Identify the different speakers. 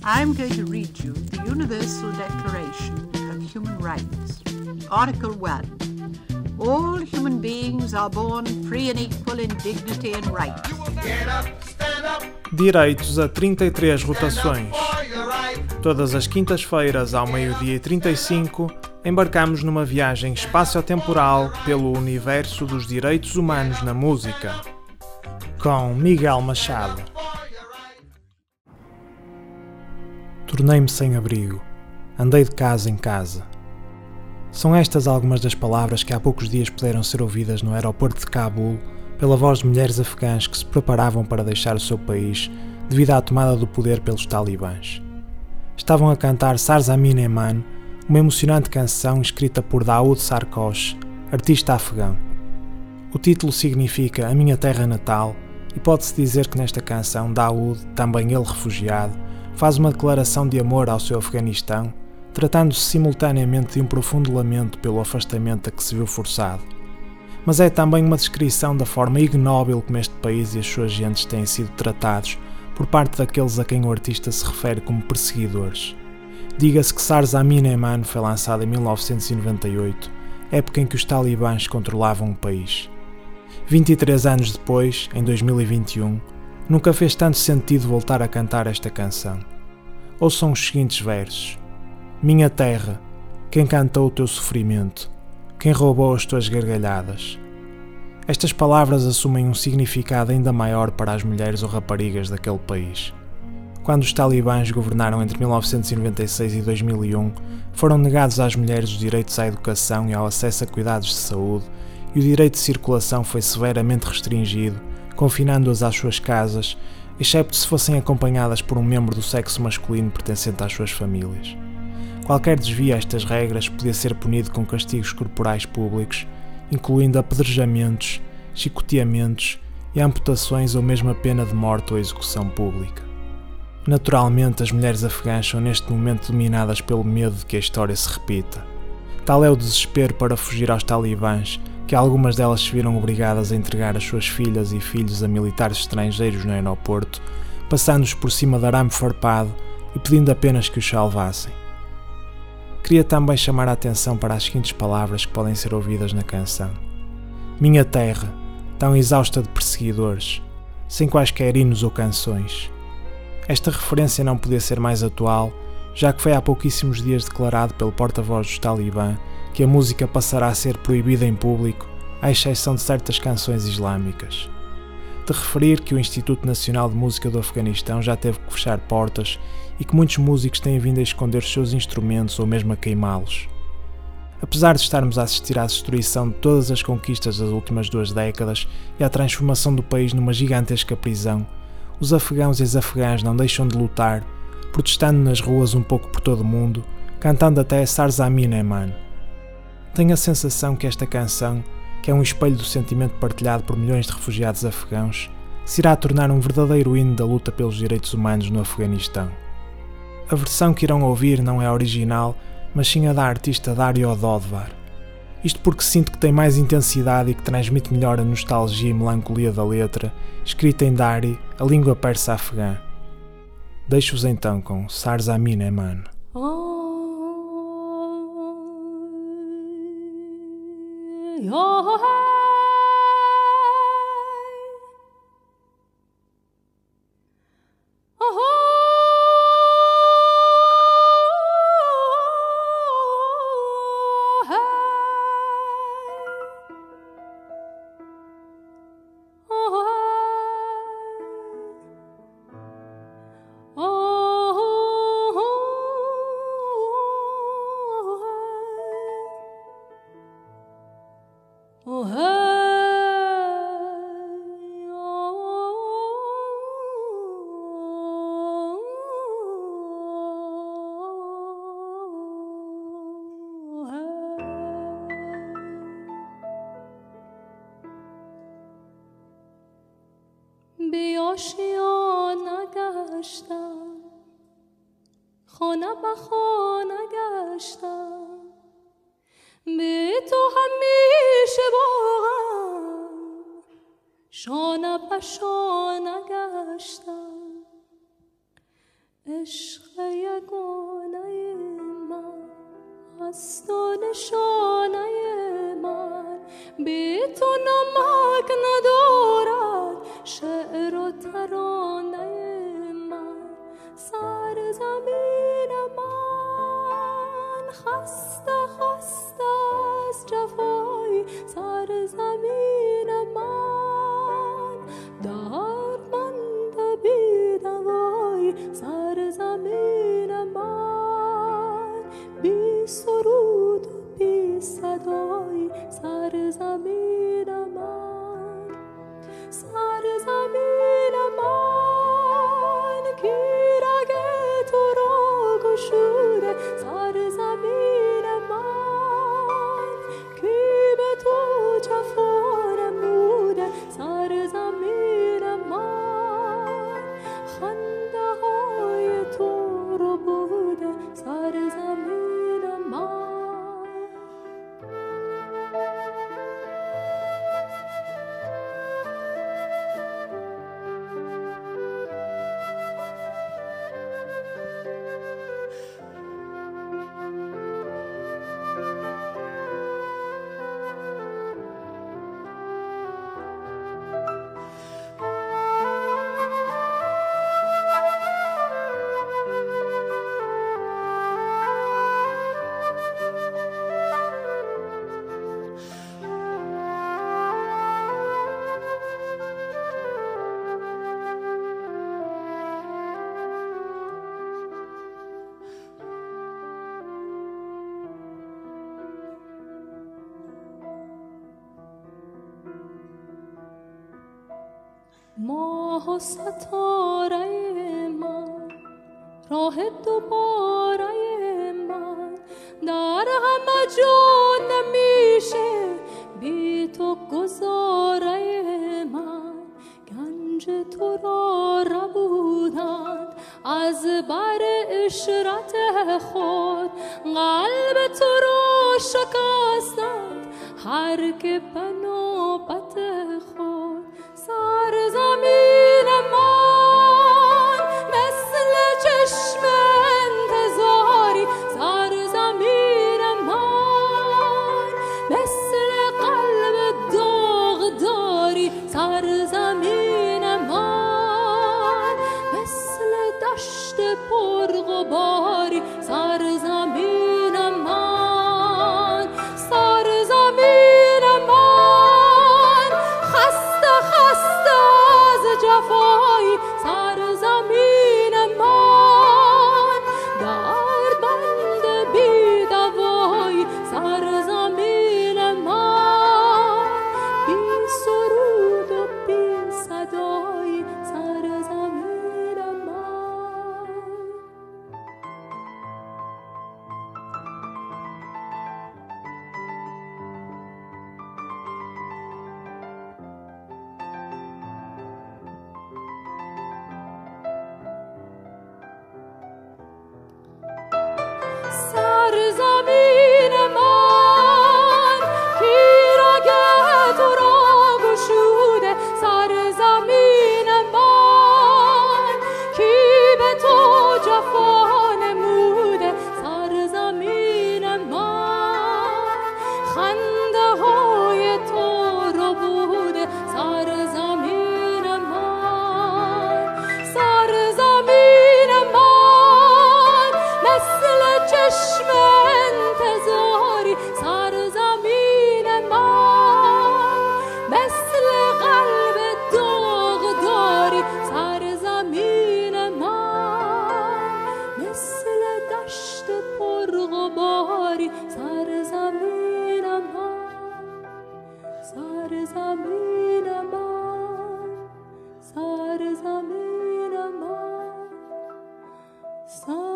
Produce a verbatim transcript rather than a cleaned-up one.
Speaker 1: I'm going to read you the Universal Declaration of Human Rights. Article one. All human beings are born free and equal in dignity and rights.
Speaker 2: Direitos a trinta e três rotações. Todas as quintas-feiras, ao meio-dia e trinta e cinco, embarcamos numa viagem espaço-temporal pelo universo dos direitos humanos na música. Com Miguel Machado. Tornei-me sem abrigo. Andei de casa em casa. São estas algumas das palavras que há poucos dias puderam ser ouvidas no aeroporto de Cabul pela voz de mulheres afegãs que se preparavam para deixar o seu país devido à tomada do poder pelos talibãs. Estavam a cantar Sarzamin Eman, uma emocionante canção escrita por Daoud Sarkosh, artista afegão. O título significa A Minha Terra Natal e pode-se dizer que nesta canção Daoud, também ele refugiado, faz uma declaração de amor ao seu Afeganistão, tratando-se simultaneamente de um profundo lamento pelo afastamento a que se viu forçado. Mas é também uma descrição da forma ignóbil como este país e as suas gentes têm sido tratados por parte daqueles a quem o artista se refere como perseguidores. Diga-se que Sarzamin Eman foi lançado em mil novecentos e noventa e oito, época em que os talibãs controlavam o país. vinte e três anos depois, em dois mil e vinte e um, nunca fez tanto sentido voltar a cantar esta canção. Ouçam os seguintes versos. Minha terra, quem cantou o teu sofrimento, quem roubou as tuas gargalhadas. Estas palavras assumem um significado ainda maior para as mulheres ou raparigas daquele país. Quando os talibãs governaram entre mil novecentos e noventa e seis e dois mil e um, foram negados às mulheres os direitos à educação e ao acesso a cuidados de saúde, e o direito de circulação foi severamente restringido, confinando-as às suas casas, excepto se fossem acompanhadas por um membro do sexo masculino pertencente às suas famílias. Qualquer desvio a estas regras podia ser punido com castigos corporais públicos, incluindo apedrejamentos, chicoteamentos e amputações ou mesmo a pena de morte ou execução pública. Naturalmente, as mulheres afegãs são neste momento dominadas pelo medo de que a história se repita. Tal é o desespero para fugir aos talibãs que algumas delas se viram obrigadas a entregar as suas filhas e filhos a militares estrangeiros no aeroporto, passando-os por cima de arame farpado e pedindo apenas que os salvassem. Queria também chamar a atenção para as seguintes palavras que podem ser ouvidas na canção. Minha terra, tão exausta de perseguidores, sem quaisquer hinos ou canções. Esta referência não podia ser mais atual, já que foi há pouquíssimos dias declarado pelo porta-voz dos Talibã que a música passará a ser proibida em público, à exceção de certas canções islâmicas. De referir que o Instituto Nacional de Música do Afeganistão já teve que fechar portas e que muitos músicos têm vindo a esconder os seus instrumentos ou mesmo a queimá-los. Apesar de estarmos a assistir à destruição de todas as conquistas das últimas duas décadas e à transformação do país numa gigantesca prisão, os afegãos e as afegãs não deixam de lutar, protestando nas ruas um pouco por todo o mundo, cantando até Sarzamin Eman. Tenho a sensação que esta canção, que é um espelho do sentimento partilhado por milhões de refugiados afegãos, se irá tornar um verdadeiro hino da luta pelos direitos humanos no Afeganistão. A versão que irão ouvir não é a original, mas sim a da artista Dario Dodvar. Isto porque sinto que tem mais intensidade e que transmite melhor a nostalgia e melancolia da letra, escrita em Dari, a língua persa afegã. Deixo-vos então com Sarzamin Eman.
Speaker 3: آشیانه گشتم خانه به خانه گشتم به تو همیشه باهم شانه به شانه گشتم عشق یگانه من است و نشانه من، بی تو نمک ندارد شعر و ترانه من. سرزمین من خسته خسته از جفای، سرزمین من دردمند بی دوای، سرزمین من بی سرود و بی صدای، سرزمین من. سرزمین من کی رگ تو را گشوده، سرزمین من کی به تو جفا نموده، سرزمین من خنده های تو رو بوده، سرزمین من. ماه و ستاره من، راه دوباره من، در همه جا نمیشه بی تو گذاره من. گنج تو را ربودند از بر اشرت خود، قلب تو را شکستند هر که به نوبت خود. سرزمین من مثل چشم انتظاری، سرزمین من مثل قلب داغداری، سرزمین من مثل دشت پرغباری، سرزمین من. سرزمین من خسته خسته از جفای، سرزمین من دردمند بی دوای، سرزمین من بی سرود و بی صدای، سرزمین من. سرزمین من کی رگ تو را گشوده، سرزمین من کی به تو جفا نموده، سرزمین من خنده های تو رو بوده، سرزمین من. سرزمین من مثل چشم انتظاری، سرزمین من مثل قلب داغداری، سرزمین من مثل دشت پرغباری، سرزمین من. سرزمین من، سرزمین من، سرزمین